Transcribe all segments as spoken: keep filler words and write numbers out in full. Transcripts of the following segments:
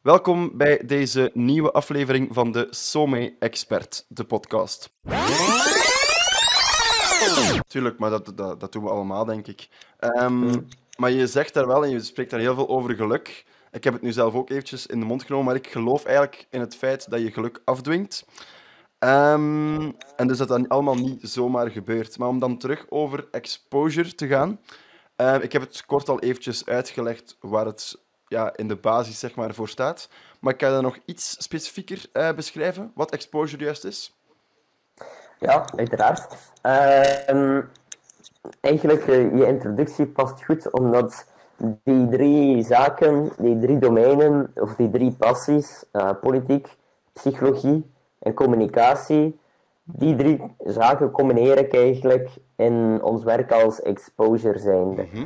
Welkom bij deze nieuwe aflevering van de SOME Expert, de podcast. Tuurlijk, maar dat, dat, dat doen we allemaal, denk ik. Um, maar je zegt daar wel, en je spreekt daar heel veel over geluk. Ik heb het nu zelf ook eventjes in de mond genomen, maar ik geloof eigenlijk in het feit dat je geluk afdwingt. Um, en dus dat dat allemaal niet zomaar gebeurt. Maar om dan terug over exposure te gaan. Uh, ik heb het kort al eventjes uitgelegd waar het ja, in de basis zeg maar, voor staat. Maar kan je dat nog iets specifieker uh, beschrijven, wat exposure juist is? Ja, uiteraard. Uh, um, eigenlijk, uh, je introductie past goed, omdat die drie zaken, die drie domeinen, of die drie passies, uh, politiek, psychologie en communicatie, die drie zaken combineer ik eigenlijk in ons werk als exposure zijnde. Mm-hmm.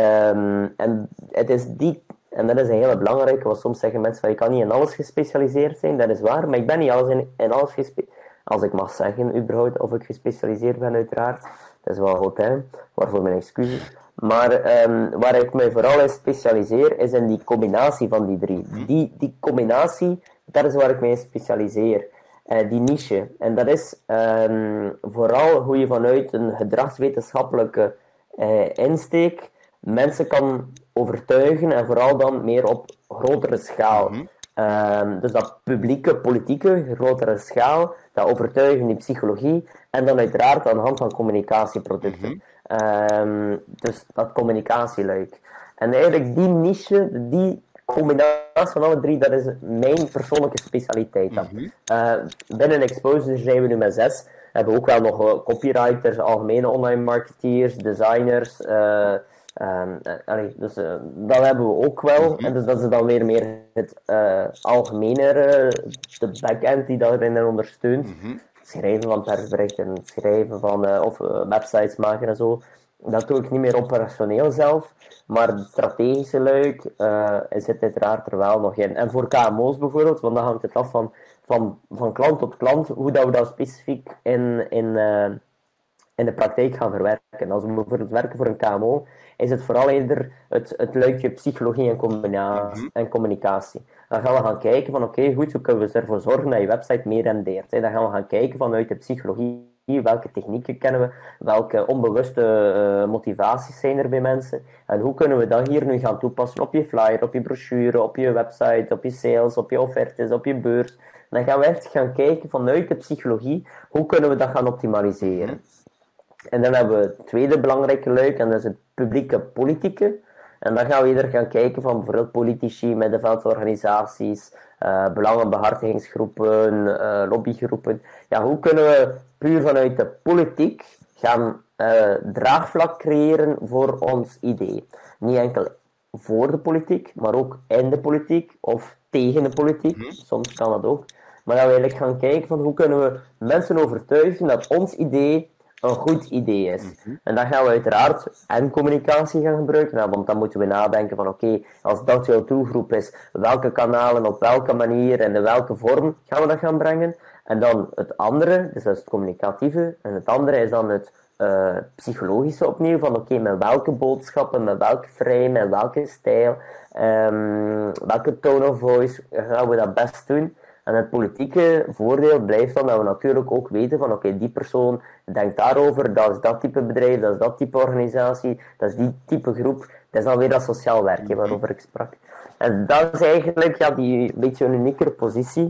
Um, en het is die, en dat is een hele belangrijke, want soms zeggen mensen van je kan niet in alles gespecialiseerd zijn, dat is waar, maar ik ben niet alles in, in alles gespecialiseerd. Als ik mag zeggen, überhaupt, of ik gespecialiseerd ben, uiteraard. Dat is wel goed, hè. Waarvoor mijn excuses. Maar um, waar ik me vooral in specialiseer, is in die combinatie van die drie. Die, die combinatie, dat is waar ik me in specialiseer. Uh, die niche. En dat is um, vooral hoe je vanuit een gedragswetenschappelijke uh, insteek mensen kan overtuigen, en vooral dan meer op grotere schaal. Mm-hmm. Um, dus dat publieke, politieke, grotere schaal, dat overtuigen in psychologie, en dan uiteraard aan de hand van communicatieproducten. Mm-hmm. Um, dus dat communicatieluik. En eigenlijk die niche, die combinatie van alle drie, dat is mijn persoonlijke specialiteit. Mm-hmm. Uh, binnen Exposure zijn we nu met zes. We hebben ook wel nog uh, copywriters, algemene online marketeers, designers. Uh, Um, allee, dus uh, dat hebben we ook wel. Mm-hmm. En dus dat is dan weer meer het uh, algemenere, de backend die daarin ondersteunt. Mm-hmm. Het schrijven van persberichten, het schrijven van uh, of uh, websites maken en zo. Dat doe ik niet meer operationeel zelf, maar het strategische luik uh, zit uiteraard er wel nog in. En voor K M O's bijvoorbeeld, want dan hangt het af van, van, van klant tot klant, hoe dat we dat specifiek in, in, uh, in de praktijk gaan verwerken. Als we bijvoorbeeld werken voor een K M O, is het vooral eerder het, het luikje psychologie en, combina- mm-hmm. en communicatie. Dan gaan we gaan kijken van oké, okay, goed, hoe kunnen we ervoor zorgen dat je website meer rendeert. Hè? Dan gaan we gaan kijken vanuit de psychologie, welke technieken kennen we, welke onbewuste uh, motivaties zijn er bij mensen, en hoe kunnen we dat hier nu gaan toepassen op je flyer, op je brochure, op je website, op je sales, op je offertes, op je beurs. Dan gaan we echt gaan kijken vanuit de psychologie, hoe kunnen we dat gaan optimaliseren. Mm-hmm. En dan hebben we het tweede belangrijke luik, en dat is het publieke politieke. En dan gaan we eerder gaan kijken van bijvoorbeeld politici, middenveldorganisaties, uh, belangenbehartigingsgroepen, uh, lobbygroepen. Ja, hoe kunnen we puur vanuit de politiek gaan uh, draagvlak creëren voor ons idee? Niet enkel voor de politiek, maar ook in de politiek of tegen de politiek. Mm-hmm. Soms kan dat ook. Maar dat we eigenlijk gaan kijken van hoe kunnen we mensen overtuigen dat ons idee een goed idee is. Mm-hmm. En dan gaan we uiteraard en communicatie gaan gebruiken, nou, want dan moeten we nadenken van oké, okay, als dat jouw doelgroep is, welke kanalen, op welke manier en in welke vorm gaan we dat gaan brengen. En dan het andere, dus dat is het communicatieve, en het andere is dan het uh, psychologische opnieuw, van oké, okay, met welke boodschappen, met welke frame, met welke stijl, um, welke tone of voice gaan we dat best doen. En het politieke voordeel blijft dan dat we natuurlijk ook weten van oké, okay, die persoon denkt daarover, dat is dat type bedrijf, dat is dat type organisatie, dat is die type groep. Dat is dan weer dat sociaal werken waarover ik sprak. En dat is eigenlijk ja, die beetje een uniekere positie.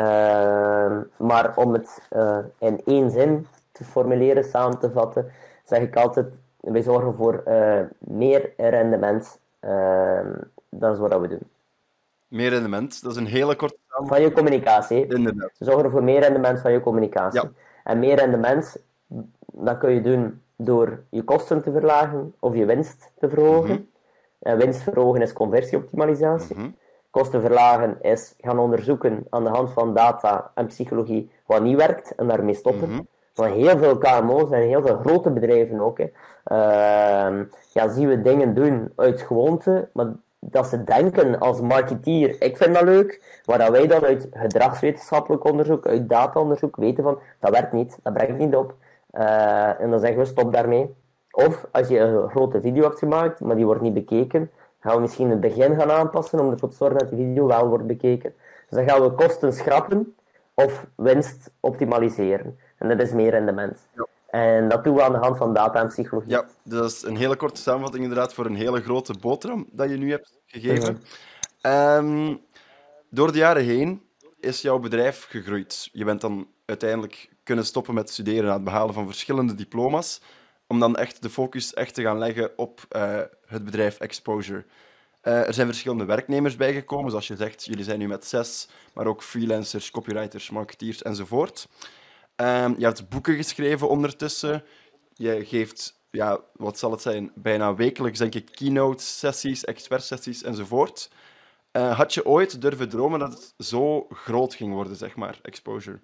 Uh, maar om het uh, in één zin te formuleren, samen te vatten, zeg ik altijd, wij zorgen voor uh, meer rendement. Uh, dat is wat we doen. Meer rendement, dat is een hele korte van je communicatie. Inderdaad. Ze zorgen voor meer rendement van je communicatie. Ja. En meer rendement, dat kun je doen door je kosten te verlagen of je winst te verhogen. Mm-hmm. En winst verhogen is conversieoptimalisatie. Mm-hmm. Kosten verlagen is gaan onderzoeken aan de hand van data en psychologie wat niet werkt en daarmee stoppen. Mm-hmm. Van heel veel K M O's en heel veel grote bedrijven ook. Hè. Uh, ja, zien we dingen doen uit gewoonte, maar dat ze denken als marketeer, ik vind dat leuk, waar wij dan uit gedragswetenschappelijk onderzoek, uit dataonderzoek weten van, dat werkt niet, dat brengt niet op. Uh, en dan zeggen we, stop daarmee. Of, als je een grote video hebt gemaakt, maar die wordt niet bekeken, gaan we misschien het begin gaan aanpassen om ervoor te zorgen dat de video wel wordt bekeken. Dus dan gaan we kosten schrappen of winst optimaliseren. En dat is meer rendement. Ja. En dat doen we aan de hand van data en psychologie. Ja, dat is een hele korte samenvatting inderdaad voor een hele grote boterham dat je nu hebt gegeven. Mm-hmm. Um, door de jaren heen is jouw bedrijf gegroeid. Je bent dan uiteindelijk kunnen stoppen met studeren na het behalen van verschillende diploma's, om dan echt de focus echt te gaan leggen op uh, het bedrijf Exposure. Uh, er zijn verschillende werknemers bijgekomen, zoals je zegt, jullie zijn nu met zes, maar ook freelancers, copywriters, marketeers enzovoort. Um, je hebt boeken geschreven ondertussen. Je geeft, ja, wat zal het zijn, bijna wekelijks, denk ik, keynote-sessies, expert-sessies enzovoort. Uh, had je ooit durven dromen dat het zo groot ging worden, zeg maar, Exposure?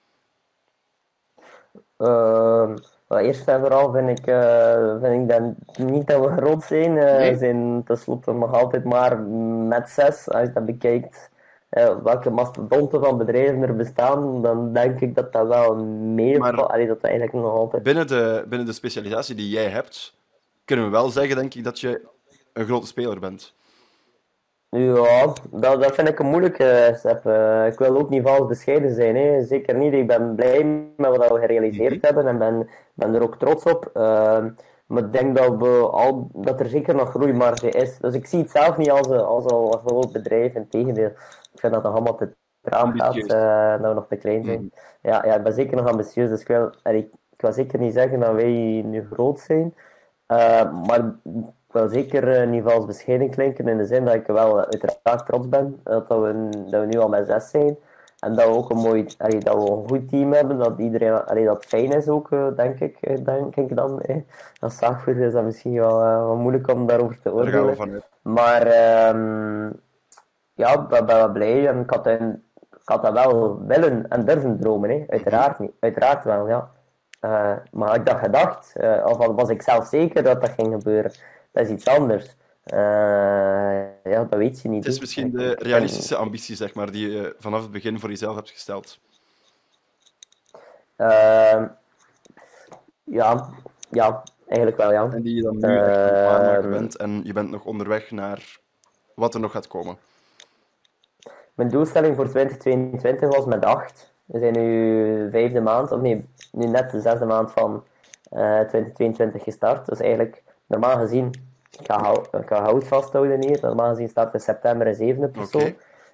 Uh, well, eerst en vooral vind ik, uh, vind ik dat niet dat we groot zijn. Uh, nee? We zijn tenslotte nog altijd maar met zes. Als je dat bekijkt, uh, welke mastodonten van bedrijven er bestaan, dan denk ik dat dat wel meevalt. Allee, dat dat eigenlijk nog altijd... Binnen de, binnen de specialisatie die jij hebt, kunnen we wel zeggen, denk ik, dat je een grote speler bent. Ja, dat, dat vind ik een moeilijke stap. Uh, ik wil ook niet vals bescheiden zijn, hè. Zeker niet. Ik ben blij met wat we gerealiseerd mm-hmm. hebben en ben, ben er ook trots op. Uh, maar ik denk dat, we al, dat er zeker nog groeimarge is. Dus ik zie het zelf niet als een, als een, als een groot bedrijf. Integendeel, ik vind dat het allemaal te traag gaat, uh, dat we nog te klein zijn. Mm-hmm. Ja, ja, ik ben zeker nog ambitieus, dus ik wil, ik, ik wil zeker niet zeggen dat wij nu groot zijn. Uh, maar ik wil zeker uh, niet vals bescheiden klinken, in de zin dat ik wel uiteraard trots ben dat we, dat we nu al met zes zijn. En dat we ook een mooi, allee, dat we een goed team hebben, dat iedereen, allee, dat fijn is ook, uh, denk ik, denk ik dan. Eh. Als zaakvoerder is dat misschien wel, uh, wel moeilijk om daarover te oordelen. Maar uh, ja, ik ben wel blij en ik had, een, ik had dat wel willen en durven dromen, hè. Uiteraard niet, uiteraard wel, ja. Uh, maar had ik dat gedacht, uh, of was ik zelf zeker dat dat ging gebeuren? Dat is iets anders. Uh, ja, dat weet je niet. Het is misschien de realistische ambitie, zeg maar, die je vanaf het begin voor jezelf hebt gesteld. Uh, ja, ja, eigenlijk wel, ja. En die je dan nu echt aan het waarmaken bent en je bent nog onderweg naar wat er nog gaat komen. Mijn doelstelling voor twintig tweeëntwintig was met acht. We zijn nu vijfde maand, of nee, nu net de zesde maand van uh, twintig tweeëntwintig gestart. Dus eigenlijk, normaal gezien, ik ga, hou, ik ga hout vasthouden hier. Normaal gezien start in september een zevende persoon.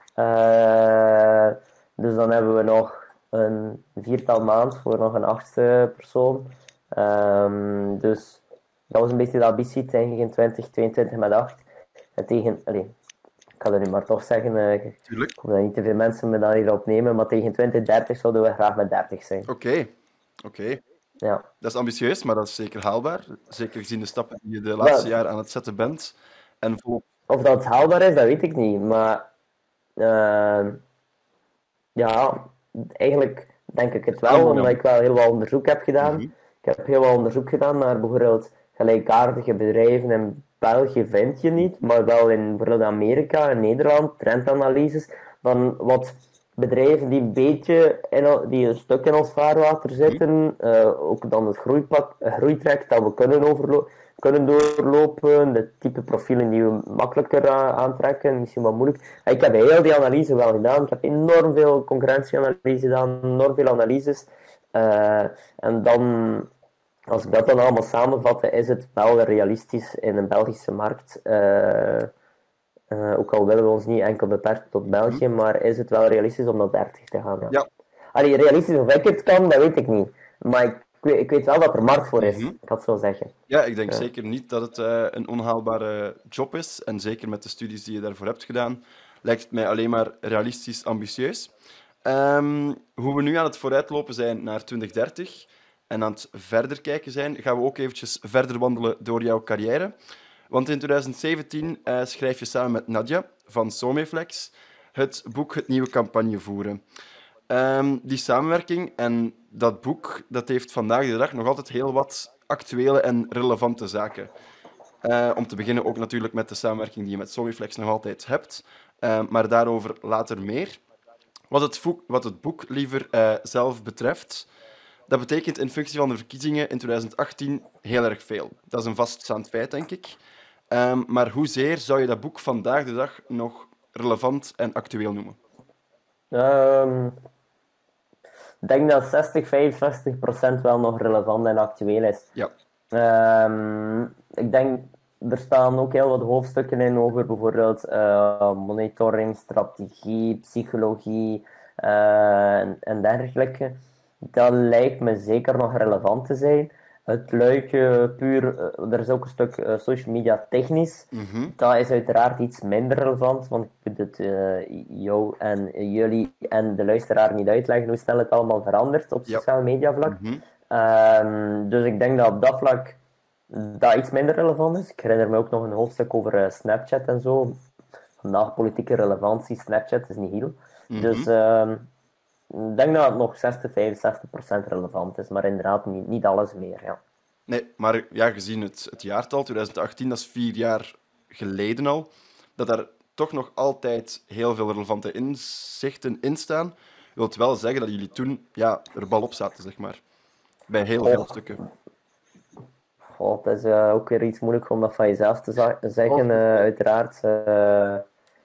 Okay. Uh, dus dan hebben we nog een viertal maand voor nog een achtste persoon. Um, dus dat was een beetje de ambitie tegen in twintig tweeëntwintig met acht. En tegen, allez, ik ga het nu maar toch zeggen, uh, ik hoop dat niet te veel mensen me dan hierop nemen, maar tegen twintig dertig zouden we graag met dertig zijn. Oké, okay. oké. Okay. Ja. Dat is ambitieus, maar dat is zeker haalbaar. Zeker gezien de stappen die je de laatste ja. jaren aan het zetten bent. En volop... Of dat haalbaar is, dat weet ik niet. Maar uh, ja, eigenlijk denk ik het wel, oh, omdat ik wel heel wat onderzoek heb gedaan. Mm-hmm. Ik heb heel wat onderzoek gedaan naar bijvoorbeeld gelijkaardige bedrijven in België vind je niet, maar wel in bijvoorbeeld Amerika en Nederland, trendanalyses, van wat bedrijven die een beetje in, die een stuk in ons vaarwater zitten, uh, ook dan het groeipad, groeitraject dat we kunnen, overlo- kunnen doorlopen, de type profielen die we makkelijker uh, aantrekken, misschien wat moeilijk. Ik heb heel die analyse wel gedaan, ik heb enorm veel concurrentieanalyse gedaan, enorm veel analyses, uh, en dan... Als ik dat dan allemaal samenvat, is het wel realistisch in een Belgische markt. Uh, uh, ook al willen we ons niet enkel beperken tot België, maar is het wel realistisch om naar dertig te gaan. Ja. Ja. Allee, realistisch of ik het kan, dat weet ik niet. Maar ik, ik weet wel dat er markt voor is, mm-hmm. ik had het zo zeggen. Ja, ik denk ja. zeker niet dat het uh, een onhaalbare job is. En zeker met de studies die je daarvoor hebt gedaan, lijkt het mij alleen maar realistisch ambitieus. Um, hoe we nu aan het vooruitlopen zijn naar twintig dertig... en aan het verder kijken zijn, gaan we ook eventjes verder wandelen door jouw carrière. Want in twintig zeventien uh, schrijf je samen met Nadia van Someflex het boek Het Nieuwe Campagne Voeren. Um, die samenwerking en dat boek, dat heeft vandaag de dag nog altijd heel wat actuele en relevante zaken. Uh, om te beginnen ook natuurlijk met de samenwerking die je met Someflex nog altijd hebt. Uh, maar daarover later meer. Wat het, vo- wat het boek liever uh, zelf betreft... Dat betekent in functie van de verkiezingen in twintig achttien heel erg veel. Dat is een vaststaand feit, denk ik. Um, maar hoezeer zou je dat boek vandaag de dag nog relevant en actueel noemen? Um, ik denk dat zestig, vijfenzestig procent wel nog relevant en actueel is. Ja. Um, ik denk, er staan ook heel wat hoofdstukken in over bijvoorbeeld uh, monitoring, strategie, psychologie uh, en, en dergelijke. Dat lijkt me zeker nog relevant te zijn. Het luikje puur, uh, er is ook een stuk uh, social media technisch. Mm-hmm. Dat is uiteraard iets minder relevant, want ik moet het uh, jou en uh, jullie en de luisteraar niet uitleggen hoe snel het allemaal verandert op Yep. sociale media vlak. Mm-hmm. Um, dus ik denk dat op dat vlak dat iets minder relevant is. Ik herinner me ook nog een hoofdstuk over uh, Snapchat en zo. Vandaag politieke relevantie, Snapchat is niet heel. Mm-hmm. Dus um, ik denk dat het nog zestig, vijfenzestig procent relevant is, maar inderdaad niet, niet alles meer. Ja. Nee, maar ja, gezien het, het jaartal twintig achttien, dat is vier jaar geleden al, dat daar toch nog altijd heel veel relevante inzichten in staan, wil het wel zeggen dat jullie toen ja, er bal op zaten, zeg maar. Bij heel veel Oh. stukken. Oh, het is uh, ook weer iets moeilijk om dat van jezelf te za- zeggen, Oh. uh, uiteraard. Uh,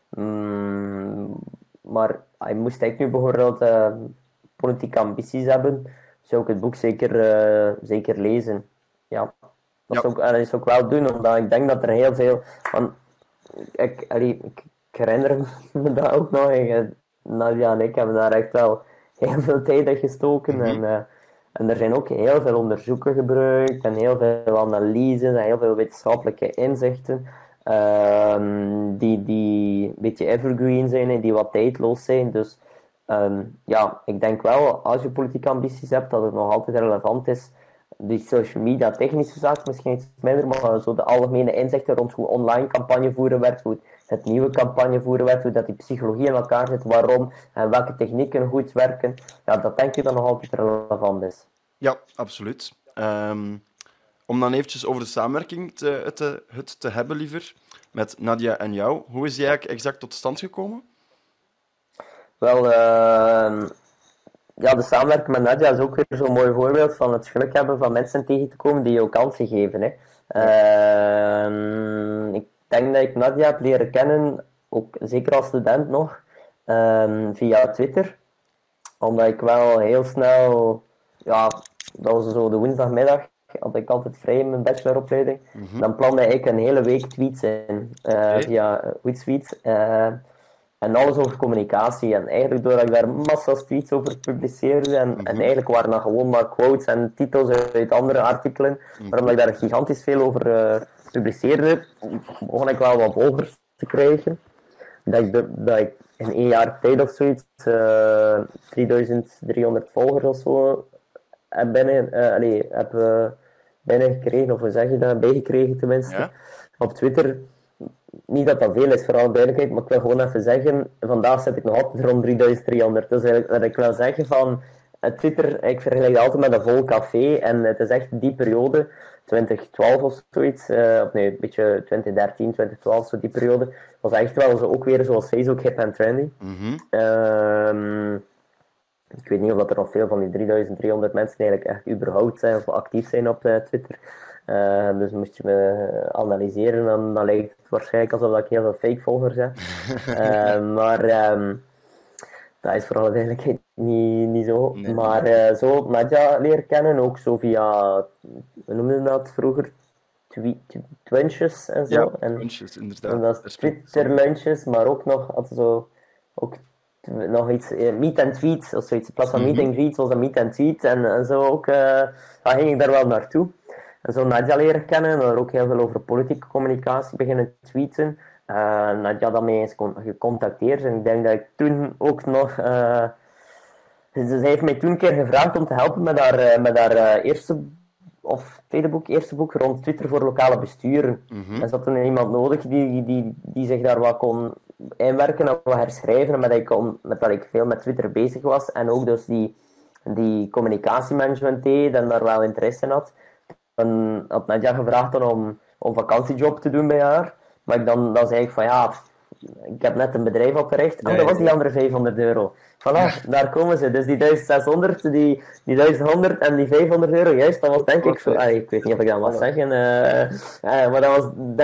mm, maar je moest ik nu bijvoorbeeld uh, politieke ambities hebben, zou ik het boek zeker, uh, zeker lezen. Ja, dat Ja. zou ik, en dat zou ik wel doen, omdat ik denk dat er heel veel... Van, ik, allee, ik, ik herinner me dat ook nog. En, Nadia en ik hebben daar echt wel heel veel tijd in gestoken. Mm-hmm. En, uh, en er zijn ook heel veel onderzoeken gebruikt en heel veel analyses en heel veel wetenschappelijke inzichten. Um, die, die een beetje evergreen zijn en die wat tijdloos zijn. Dus um, ja, ik denk wel, als je politieke ambities hebt, dat het nog altijd relevant is. Die social media technische zaken misschien iets minder, maar zo de algemene inzichten rond hoe online campagne voeren werd, hoe het nieuwe campagne voeren werd, hoe dat die psychologie in elkaar zit, waarom en welke technieken goed werken, ja, dat denk ik dat nog altijd relevant is. Ja, absoluut. Um, om dan eventjes over de samenwerking te, te, het te hebben, liever, met Nadia en jou. Hoe is die eigenlijk exact tot stand gekomen? Wel, uh, ja, de samenwerking met Nadia is ook weer zo'n mooi voorbeeld van het geluk hebben van mensen tegen te komen die jou kansen geven. Hè. Ja. Uh, ik denk dat ik Nadia heb leren kennen, ook zeker als student nog, uh, via Twitter. Omdat ik wel heel snel, ja, dat was zo de woensdagmiddag, had ik altijd vrij in mijn bacheloropleiding. Mm-hmm. Dan plande ik een hele week tweets in, uh, okay. via Hootsuite. Uh, En alles over communicatie. En eigenlijk doordat ik daar massa's tweets over publiceerde. En, mm-hmm. en eigenlijk waren dat gewoon maar quotes en titels uit andere artikelen. Mm-hmm. Maar omdat ik daar gigantisch veel over uh, publiceerde, begon ik wel wat volgers te krijgen. Dat ik, de, dat ik in één jaar tijd of zoiets uh, drieduizend driehonderd volgers of zo heb binnen, uh, allez, heb, uh, binnengekregen. Of hoe zeg je dat? Bijgekregen tenminste. Ja? Op Twitter. Niet dat dat veel is, voor alle duidelijkheid, maar ik wil gewoon even zeggen, vandaag zit ik nog altijd rond drieduizend driehonderd. Dus dat ik wil zeggen van, Twitter, ik vergelijk dat altijd met een vol café, en het is echt die periode, twintig twaalf of zoiets, uh, of nee, een beetje twintig dertien, twintig twaalf, zo die periode, was echt wel zo ook weer zoals Facebook hip en trendy. Mm-hmm. Um, ik weet niet of dat er nog veel van die drieduizend driehonderd mensen eigenlijk echt überhaupt zijn of actief zijn op uh, Twitter. Uh, dus moest je me analyseren, dan, dan lijkt het waarschijnlijk alsof ik heel veel fake volgers heb. uh, maar um, dat is voor alle duidelijkheid niet, niet zo. Nee. Maar uh, zo Nadia leren kennen, ook zo via, hoe noemden we dat vroeger? Twinches en zo. Ja, en, Twinches, inderdaad. En dat is Twitter-lunches, maar ook nog altijd zo, ook nog iets, uh, meet and tweet of zoiets. In plaats van mm-hmm. meet and greet was dat meet and tweet. En, en zo ook, uh, dan ging ik daar wel naartoe. En zo Nadia leren kennen, en er ook heel veel over politieke communicatie beginnen tweeten. Uh, Nadia dan mee eens gecontacteerd en ik denk dat ik toen ook nog... Uh, ze heeft mij toen een keer gevraagd om te helpen met haar, uh, met haar uh, eerste of tweede boek, eerste boek rond Twitter voor lokale besturen. Mm-hmm. En ze had toen iemand nodig die, die, die zich daar wat kon inwerken en wat herschrijven, en met dat, ik kon, met dat ik veel met Twitter bezig was en ook dus die, die communicatiemanagement deed en daar wel interesse in had. Dan had Nadia gevraagd dan om, om vakantiejob te doen bij haar. Maar ik dan, dan zei ik van ja, ik heb net een bedrijf opgericht. En nee, dat was die andere vijfhonderd euro. Voilà, daar komen ze. Dus die duizend zeshonderd, die, die duizend honderd en die vijfhonderd euro, juist, dat was denk ik zo... Ah, ik weet niet of ik dat mag zeggen. Uh, uh, maar dat was denk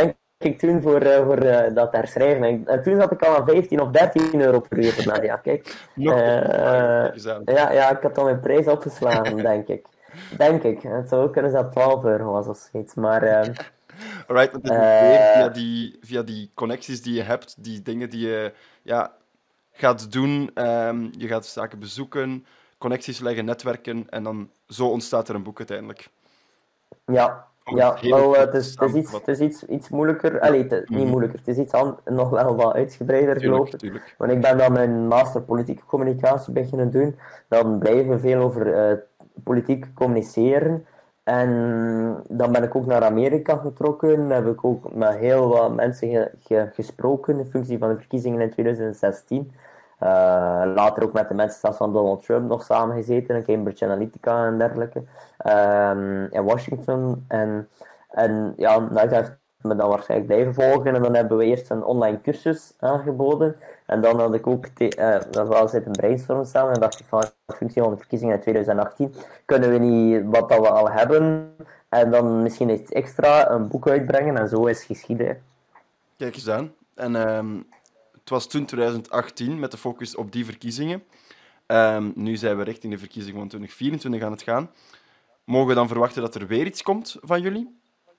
ik toen voor, uh, voor uh, dat herschrijven. En, en toen zat ik al aan vijftien of dertien euro per uur voor Nadia. Kijk. Nog Uh, ja, ja, ik had dan mijn prijs opgeslagen, denk ik. Denk ik. Het zou ook kunnen dat twaalf euro was of zoiets. Maar... Uh, Alright, maar het is uh, weer via die, via die connecties die je hebt, die dingen die je ja, gaat doen. Um, je gaat zaken bezoeken, connecties leggen, netwerken en dan zo ontstaat er een boek uiteindelijk. Ja, ja wel, uh, het is, het is, iets, het is iets, iets moeilijker. Allee, te, mm-hmm. Niet moeilijker, het is iets an- nog wel wat uitgebreider, geloof ik. Tuurlijk. Want ik ben dan mijn master politieke communicatie beginnen doen. Dan blijven we veel over uh, politiek communiceren. En dan ben ik ook naar Amerika getrokken. Heb ik ook met heel wat mensen ge- ge- gesproken in functie van de verkiezingen in twintig zestien. Uh, later ook met de mensen van Donald Trump nog samengezeten, in Cambridge Analytica en dergelijke, um, in Washington. En, en ja, Nadia heeft me dan waarschijnlijk blijven volgen. En dan hebben we eerst een online cursus aangeboden. En dan had ik ook, te- uh, dat was uit een brainstorm samen, en dacht ik van, in functie van de verkiezingen in twintig achttien, kunnen we niet wat dat we al hebben, en dan misschien iets extra, een boek uitbrengen, en zo is geschieden. Kijk eens aan. En um, het was toen twintig achttien, met de focus op die verkiezingen. Um, nu zijn we richting de verkiezingen van twintig vierentwintig aan het gaan. Mogen we dan verwachten dat er weer iets komt van jullie?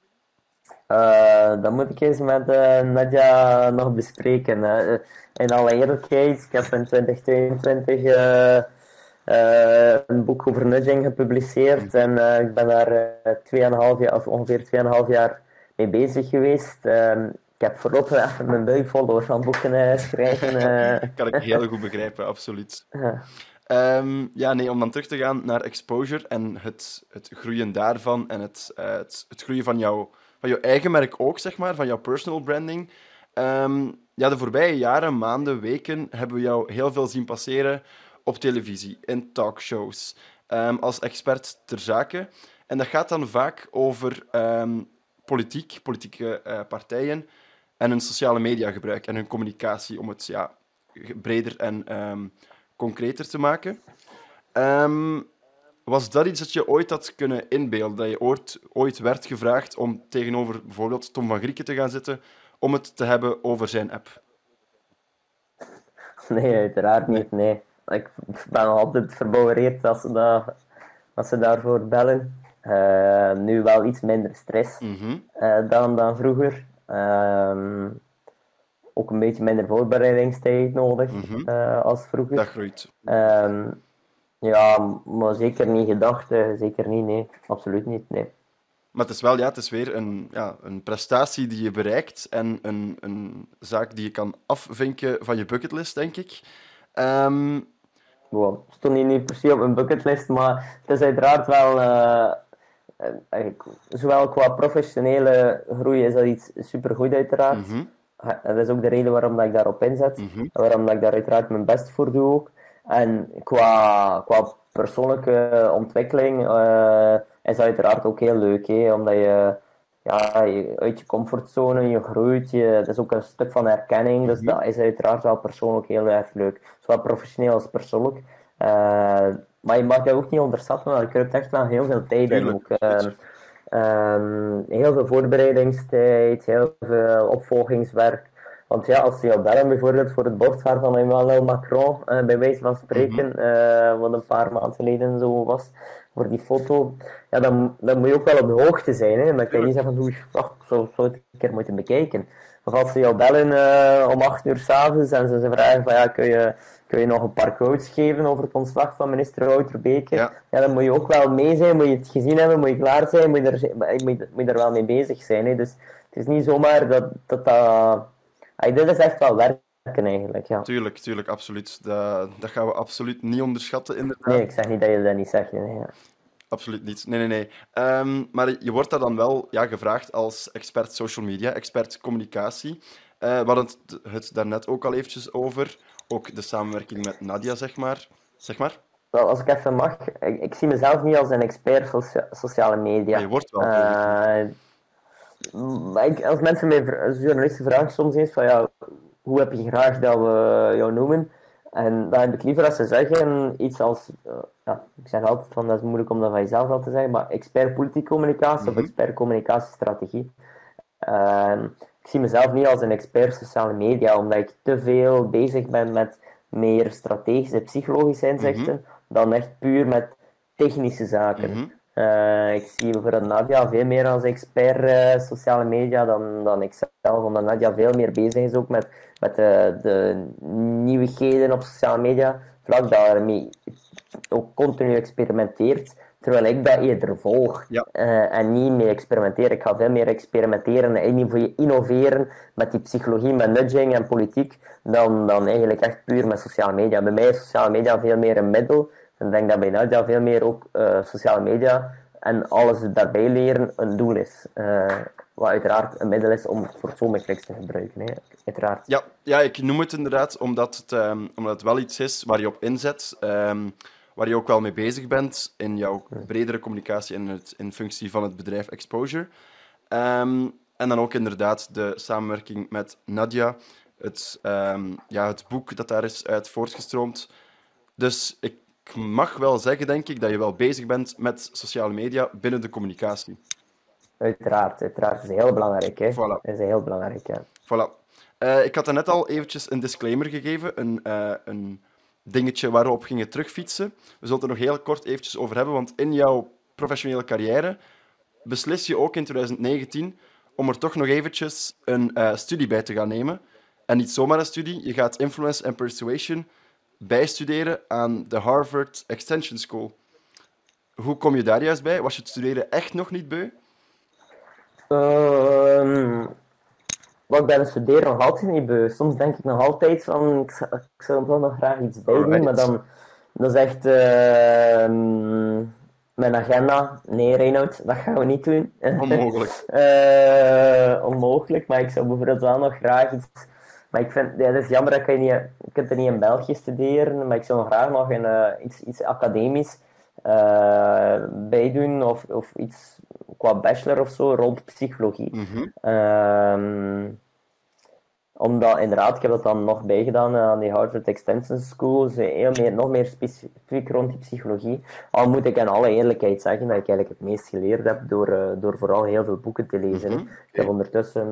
Uh, dat moet ik eens met uh, Nadia nog bespreken. Uh, in alle eerlijkheid, ik heb in twintig tweeëntwintig uh, uh, een boek over nudging gepubliceerd. En uh, ik ben daar uh, tweeënhalf jaar, of ongeveer tweeënhalf jaar mee bezig geweest. Uh, ik heb voorlopig echt mijn buik vol door van boeken uh, schrijven. Uh. Kan ik heel goed begrijpen, absoluut. Ja. Um, ja, nee, om dan terug te gaan naar exposure en het, het groeien daarvan en het, uh, het, het groeien van jouw, van jouw eigen merk ook, zeg maar, van jouw personal branding. Um, ja, de voorbije jaren, maanden, weken hebben we jou heel veel zien passeren op televisie, in talkshows, um, als expert ter zake. En dat gaat dan vaak over um, politiek, politieke uh, partijen en hun sociale mediagebruik en hun communicatie om het ja, breder en um, concreter te maken. Um, was dat iets dat je ooit had kunnen inbeelden? Dat je ooit, ooit werd gevraagd om tegenover bijvoorbeeld Tom van Grieken te gaan zitten om het te hebben over zijn app? Nee, uiteraard niet. Nee. Ik ben altijd verbouwereerd als ze, dat, als ze daarvoor bellen. Uh, nu wel iets minder stress mm-hmm. uh, dan, dan vroeger. Uh, ook een beetje minder voorbereidingstijd nodig mm-hmm. uh, als vroeger. Dat groeit. Uh, ja, maar zeker niet gedacht. Uh, zeker niet, nee. Absoluut niet, nee. Maar het is wel, ja, het is weer een, ja, een prestatie die je bereikt en een, een zaak die je kan afvinken van je bucketlist, denk ik. Um... Wow. Het stond niet nu precies op mijn bucketlist, maar het is uiteraard wel... Uh, uh, zowel qua professionele groei is dat iets supergoed, uiteraard. Mm-hmm. Dat is ook de reden waarom dat ik daarop inzet. Mm-hmm. En waarom dat ik daar uiteraard mijn best voor doe ook. En qua, qua persoonlijke ontwikkeling uh, is dat uiteraard ook heel leuk. Hè? Omdat je, ja, je uit je comfortzone, je groeit. Je, dat is ook een stuk van herkenning. Dus Mm-hmm. dat is uiteraard wel persoonlijk heel erg leuk. Zowel professioneel als persoonlijk. Uh, maar je mag dat ook niet onderschatten, want je kruipt echt wel heel veel tijd in. Ook. Uh, um, heel veel voorbereidingstijd, heel veel opvolgingswerk. Want ja, als ze jou bellen bijvoorbeeld voor het borsthaar van Emmanuel Macron, uh, bij wijze van spreken, uh, wat een paar maanden geleden zo was, voor die foto, ja, dan, dan moet je ook wel op de hoogte zijn. Hè? Dan kan je niet zeggen van, oei, oh, zo zou ik een keer moeten bekijken. Of als ze jou bellen uh, om acht uur s'avonds en ze, ze vragen van, ja, kun je, kun je nog een paar quotes geven over het ontslag van minister Wouter Beke? Ja. Ja, dan moet je ook wel mee zijn, moet je het gezien hebben, moet je klaar zijn, moet je er, moet je, moet je er wel mee bezig zijn. Hè? Dus het is niet zomaar dat dat... dat Ay, dit is echt wel werken eigenlijk, ja. Tuurlijk, tuurlijk, absoluut. Dat, dat gaan we absoluut niet onderschatten, inderdaad. Nee, ik zeg niet dat je dat niet zegt. Nee, ja. Absoluut niet. Nee, nee, nee. Um, maar je wordt daar dan wel ja, gevraagd als expert social media, expert communicatie. Uh, we hadden het, het daarnet ook al eventjes over. Ook de samenwerking met Nadia, zeg maar. Zeg maar. Wel, als ik even mag, ik, ik zie mezelf niet als een expert socia- sociale media. Maar je wordt wel. Uh, maar ik, als mensen mij, als journalisten vragen soms eens van ja, hoe heb je graag dat we jou noemen? En dan heb ik liever als ze zeggen iets als, uh, ja, ik zeg altijd van dat is moeilijk om dat van jezelf al te zeggen, maar expert politiek communicatie mm-hmm. of expert communicatiestrategie. Uh, ik zie mezelf niet als een expert sociale media, omdat ik te veel bezig ben met meer strategische, psychologische inzichten, Mhm. dan echt puur met technische zaken. Mhm. Uh, ik zie bijvoorbeeld Nadia veel meer als expert uh, sociale media dan, dan ikzelf, omdat Nadia veel meer bezig is ook met, met de, de nieuwigheden op sociale media, vlak daarmee ook continu experimenteert, terwijl ik dat eerder volg Ja. uh, en niet mee experimenteer. Ik ga veel meer experimenteren en innoveren met die psychologie, met nudging en politiek, dan, dan eigenlijk echt puur met sociale media. Bij mij is sociale media veel meer een middel. Ik denk dat bij Nadia veel meer ook uh, sociale media en alles daarbij leren een doel is. Uh, wat uiteraard een middel is om het voor zomerkliks te gebruiken. Hè. Uiteraard. Ja, ja, ik noem het inderdaad omdat het, um, omdat het wel iets is waar je op inzet, um, waar je ook wel mee bezig bent in jouw bredere communicatie in, het, in functie van het bedrijf Exposure. Um, en dan ook inderdaad de samenwerking met Nadia, het, um, ja, het boek dat daar is uit voortgestroomd. Dus ik mag wel zeggen, denk ik, dat je wel bezig bent met sociale media binnen de communicatie. Uiteraard, uiteraard. Dat is heel belangrijk. Hè? Voilà. Dat is heel belangrijk, ja. Voilà. Uh, ik had net al eventjes een disclaimer gegeven, een, uh, een dingetje waarop we gingen terugfietsen. We zullen het er nog heel kort eventjes over hebben, want in jouw professionele carrière beslis je ook in twintig negentien om er toch nog eventjes een uh, studie bij te gaan nemen. En niet zomaar een studie, je gaat Influence and Persuasion bijstuderen aan de Harvard Extension School. Hoe kom je daar juist bij? Was je het studeren echt nog niet beu? Um, wat ik ben het studeren nog altijd niet beu. Soms denk ik nog altijd van, ik zou, ik zou er toch nog graag iets bij doen, Alright. maar dan dat is echt uh, um, mijn agenda. Nee, Reinoud, dat gaan we niet doen. Onmogelijk. uh, onmogelijk, maar ik zou bijvoorbeeld wel nog graag iets. Maar ik vind, ja, het is jammer dat je niet, je kunt er niet in België studeren, maar ik zou nog graag nog in, uh, iets, iets academisch uh, bijdoen of, of iets qua bachelor of zo rond psychologie. Mm-hmm. Um, omdat inderdaad, ik heb dat dan nog bijgedaan aan die Harvard Extension School, dus heel meer, nog meer specifiek rond die psychologie. Al moet ik in alle eerlijkheid zeggen dat ik eigenlijk het meest geleerd heb door, uh, door vooral heel veel boeken te lezen. Mm-hmm. Ik heb ondertussen...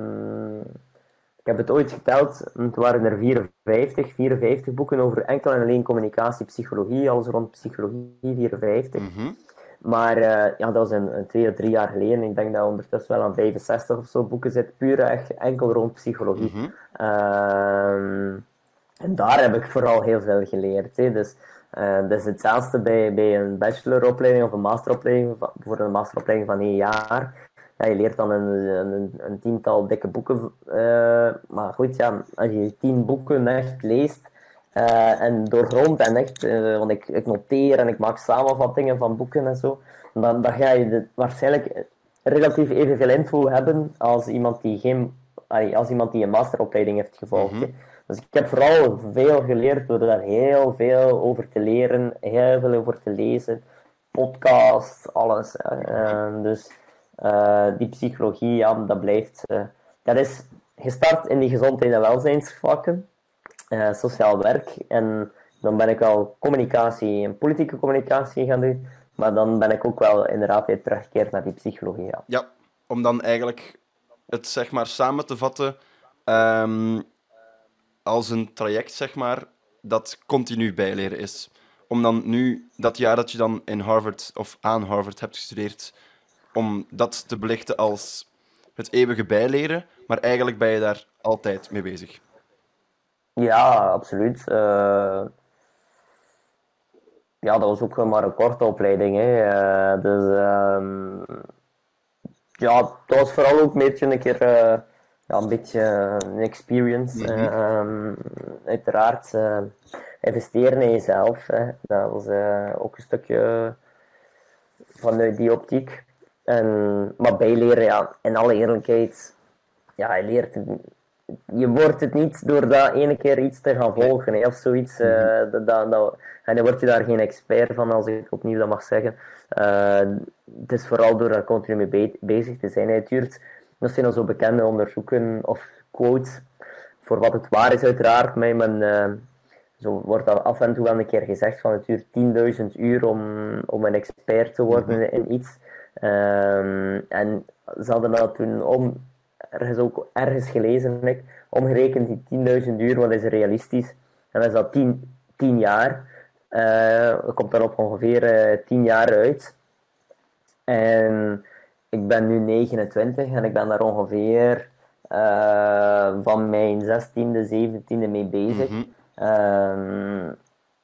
Ik heb het ooit geteld, het waren er vierenvijftig, vierenvijftig boeken over enkel en alleen communicatie, psychologie, alles rond psychologie, vierenvijftig. Mm-hmm. Maar uh, ja, dat was een, een twee of drie jaar geleden. Ik denk dat ondertussen wel aan vijfenzestig of zo boeken zit, puur echt enkel rond psychologie. Mm-hmm. Uh, en daar heb ik vooral heel veel geleerd. Hè. Dus, uh, dat is hetzelfde bij, bij een bacheloropleiding of een masteropleiding, voor een masteropleiding van één jaar. Ja, je leert dan een, een, een tiental dikke boeken. Uh, maar goed, ja, als je tien boeken echt leest uh, en doorgrondt en echt, uh, want ik, ik noteer en ik maak samenvattingen van boeken en zo, dan, dan ga je de, waarschijnlijk relatief evenveel info hebben als iemand die, geen, als iemand die een masteropleiding heeft gevolgd. Mm-hmm. Dus ik heb vooral veel geleerd door daar heel veel over te leren, heel veel over te lezen, podcasts, alles. Uh, dus... Uh, die psychologie, ja, dat blijft... Uh, dat is gestart in die gezondheid- en welzijnsvakken, uh, sociaal werk. En dan ben ik al communicatie en politieke communicatie gaan doen. Maar dan ben ik ook wel inderdaad weer teruggekeerd naar die psychologie. Ja, ja, om dan eigenlijk het zeg maar samen te vatten um, als een traject, zeg maar, dat continu bijleren is. Om dan nu, dat jaar dat je dan in Harvard of aan Harvard hebt gestudeerd, om dat te belichten als het eeuwige bijleren, maar eigenlijk ben je daar altijd mee bezig. Ja, absoluut. Uh, ja, dat was ook maar een korte opleiding. Hè. Uh, dus um, ja, dat was vooral ook een beetje een keer uh, ja, een beetje een experience. Mm-hmm. Uh, um, uiteraard uh, investeren in jezelf. Hè. Dat was uh, ook een stukje vanuit die optiek. En, maar bijleren, ja, in alle eerlijkheid, ja, je leert het, je wordt het niet door dat ene keer iets te gaan volgen, hè, of zoiets. Mm-hmm. Uh, dat, dat, dat, en dan word je daar geen expert van, als ik opnieuw dat mag zeggen. Uh, het is vooral door daar continu mee be- bezig te zijn. Het duurt, dat zijn al zo bekende onderzoeken of quotes, voor wat het waar is uiteraard, maar men, uh, zo wordt dat af en toe wel een keer gezegd, van het duurt tienduizend uur om, om een expert te worden mm-hmm. in iets. Um, en ze hadden dat toen om, ergens ook ergens gelezen, heb ik, omgerekend die tienduizend uur, wat is realistisch? En dan is dat tien, tien jaar. Uh, dat komt dan op ongeveer uh, tien jaar uit. En ik ben nu negenentwintig en ik ben daar ongeveer uh, van mijn zestiende, zeventiende mee bezig. Mm-hmm. Um,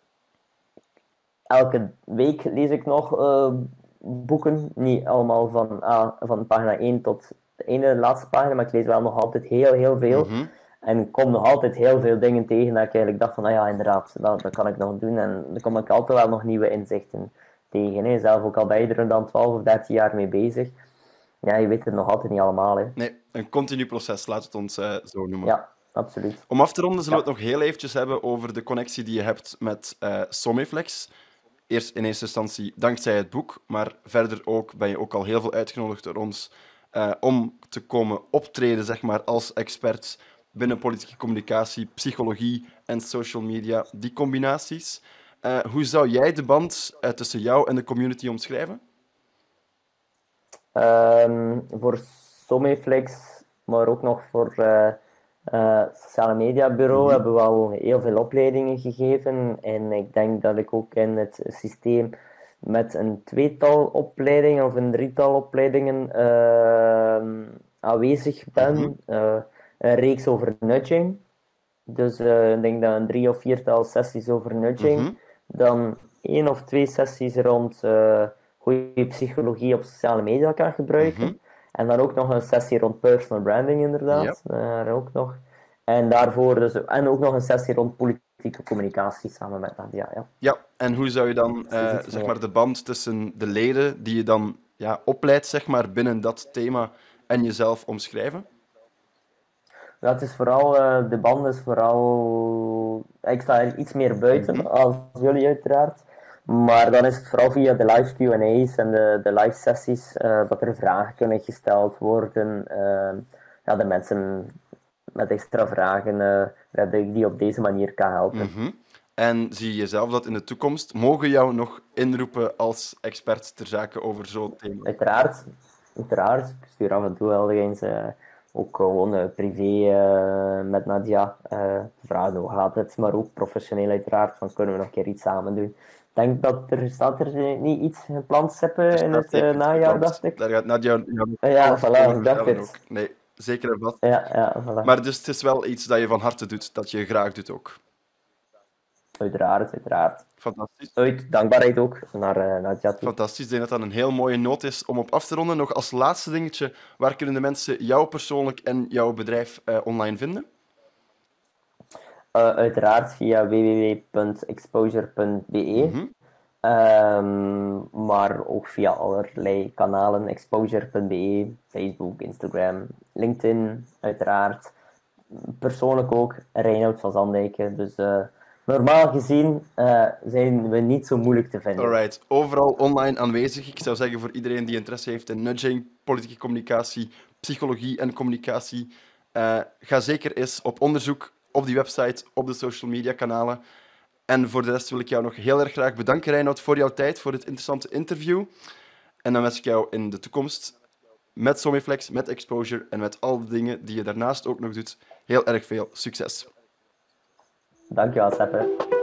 elke week lees ik nog uh, boeken. Niet allemaal van, ah, van pagina één tot de ene laatste pagina, maar ik lees wel nog altijd heel, heel veel. Mm-hmm. En ik kom nog altijd heel veel dingen tegen dat ik eigenlijk dacht van, nou ja, inderdaad, dat, dat kan ik nog doen. En dan kom ik altijd wel nog nieuwe inzichten tegen. Hè. Zelf ook al ben je er dan twaalf of dertien jaar mee bezig. Ja, je weet het nog altijd niet allemaal. Hè. Nee, een continu proces, laat het ons uh, zo noemen. Ja, absoluut. Om af te ronden zullen ja. we het nog heel eventjes hebben over de connectie die je hebt met uh, Somiflex. Eerst in eerste instantie dankzij het boek, maar verder ook ben je ook al heel veel uitgenodigd door ons uh, om te komen optreden, zeg maar, als expert binnen politieke communicatie, psychologie en social media, die combinaties. Uh, hoe zou jij de band uh, tussen jou en de community omschrijven? Um, voor Somiflex, maar ook nog voor uh, uh, sociale media bureau mm-hmm. hebben we al heel veel opleidingen gegeven. En ik denk dat ik ook in het systeem met een tweetal opleidingen of een drietal opleidingen uh, aanwezig ben. Mm-hmm. Uh, een reeks over nudging. Dus uh, ik denk dat een drie of viertal sessies over nudging. Mm-hmm. Dan één of twee sessies rond uh, hoe je psychologie op sociale media kan gebruiken. Mm-hmm. En dan ook nog een sessie rond personal branding, inderdaad. Yep. Uh, ook nog. En daarvoor dus, en ook nog een sessie rond politieke communicatie samen met Nadia. Ja, ja en hoe zou je dan uh, zeg maar, de band tussen de leden die je dan ja, opleidt zeg maar, binnen dat thema en jezelf omschrijven? Dat is vooral, uh, de band is vooral... Ik sta er iets meer buiten, mm-hmm. als jullie uiteraard. Maar dan is het vooral via de live Q en A's en de, de live sessies uh, dat er vragen kunnen gesteld worden. Uh, ja, de mensen met extra vragen, uh, dat ik die op deze manier kan helpen. Mm-hmm. En zie je jezelf dat in de toekomst mogen jou nog inroepen als expert ter zake over zo'n thema? Uiteraard. Uiteraard. Ik stuur af en toe wel eens uh, ook gewoon uh, privé uh, met Nadia uh, vragen hoe gaat het, maar ook professioneel uiteraard, van kunnen we nog een keer iets samen doen. Ik denk dat er staat er niet iets gepland zeppen in het uh, najaar, dacht ik. Daar gaat Nadia... Ja, ja voilà, ik dacht het. Ook. Nee, zeker en vast. Ja, ja, voilà. Maar dus het is wel iets dat je van harte doet, dat je graag doet ook. Uiteraard, uiteraard. Fantastisch. Uit dankbaarheid ook naar uh, Nadia toe. Fantastisch, ik denk dat dat een heel mooie noot is om op af te ronden. Nog als laatste dingetje, waar kunnen de mensen jou persoonlijk en jouw bedrijf uh, online vinden? Uh, uiteraard via w w w punt exposure punt b e. Mm-hmm. Um, maar ook via allerlei kanalen, exposure punt b e, Facebook, Instagram, LinkedIn, uiteraard. Persoonlijk ook, Reinoud van Zandijken. Dus uh, normaal gezien uh, zijn we niet zo moeilijk te vinden. Alright, overal online aanwezig. Ik zou zeggen voor iedereen die interesse heeft in nudging, politieke communicatie, psychologie en communicatie, uh, ga zeker eens op onderzoek op die website, op de social media kanalen. En voor de rest wil ik jou nog heel erg graag bedanken, Reinoud, voor jouw tijd, voor dit interessante interview. En dan wens ik jou in de toekomst, met Somiflex, met Exposure en met al de dingen die je daarnaast ook nog doet, heel erg veel succes. Dankjewel, Seppe.